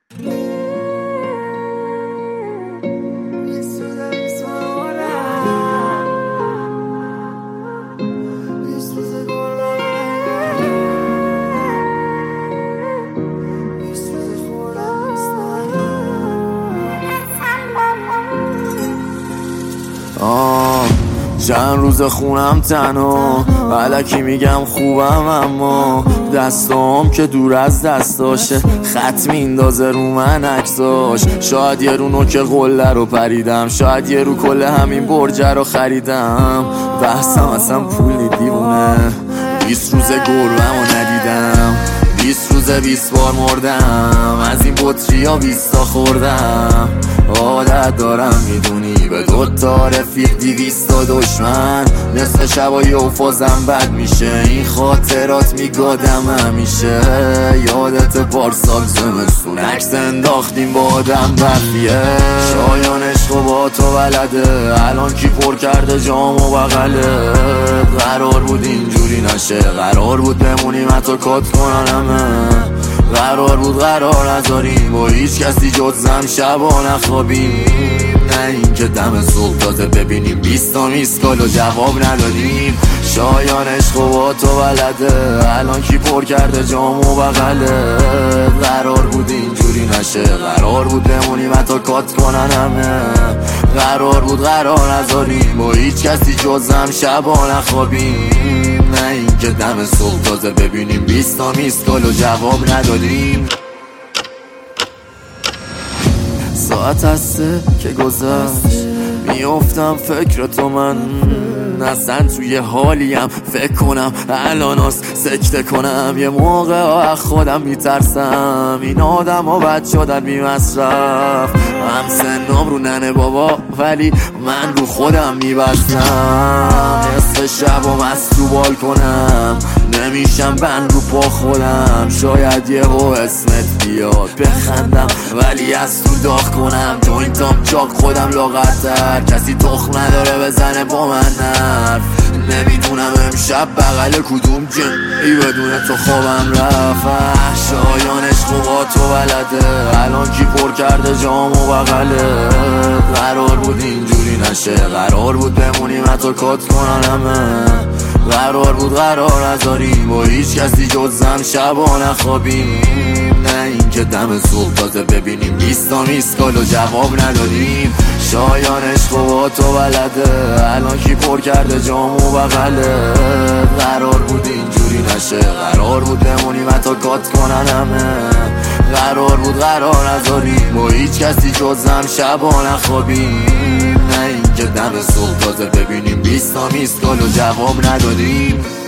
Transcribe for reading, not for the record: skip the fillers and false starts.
چند روز خونم تنها الکی میگم خوبم، اما دستام که دور از دستاشه، خط میندازه رو من عکساش. شاید یه رو نوک قله رو پریدم، شاید یه رو کل همین برجه رو خریدم. بحثم اصلا پول دیوونه، 20 روز گربه‌مو ندیدم، 20 روز 20 بار مردم، از این بطری ها 20 تا خوردم. عادت دارم میدونی به 2 تا رفیق 200 تا دشمن، نصف شبای اوفازم بد میشه، این خاطرات میگادم همیشه. یادت پارسال زمستون عکس انداختیم با آدم برفیه، شایان عشق با تو بلده، الان کی پر کرده جام و بغله. قرار بود اینجوری نشه، قرار بود بمونیم حتی کات کنن همه، قرار بود قرار نذاریم با هیچ کسی جزم شبا نخوابیم. نه این که دم صبح تازه ببینیم 20 تا میسکال و جواب ندادیم. شایان عشق با تو بلده، الان کی پر کرده جام و بغله. قرار بود اینجوری نشه، قرار بود بمونیم حتی کات کنن همه، قرار بود قرار نذاریم با هیچ کسی جزم شبا نخوابیم. نه این که دم صبح تازه ببینیم 20 تا میسکال و جواب ندادیم. ساعت هسته که گذشت، میافتم فکر تو، من اصلا توی حالیم فکر کنم الان هست سکته کنم. یه موقع ها خودم میترسم، این آدم ها بد شدن بی مصرف. هم سنم رو ننه بابا ولی من رو خودم میبستم، نصف شب و مست رو بالکنم، نمیشم بند رو پا خودم. شاید یه هو اسمت بیاد بخندم ولی از تو داغ کنم، جوینتام چاک خودم لاغرتر، کسی تخم نداره بزنه با من حرف. نمیدونم امشب بغل کدوم جنی بدون تو خوابم رفت. شایان عشق با تو بلده، الان کی پر کرده جام و بغله. قرار بود اینجوری نشه، قرار بود بمونیم حتی کات کنن همه، قرار بود قرار نذاریم با هیچ کسی جزم شبا نخوابیم. نه این که دم صبح تازه ببینیم 20 تا میسکال و جواب ندادیم. شایان عشق با تو بلده، الان کی پر کرده جام و بغله. قرار بود اینجوری نشه، قرار بود بمونیم حتی کات کنن همه، قرار بود قرار نذاریم با هیچ کسی جزم شبا نخوابیم. نه این که دم صبح تازه ببینیم 20 تا میسکال و جواب ندادیم.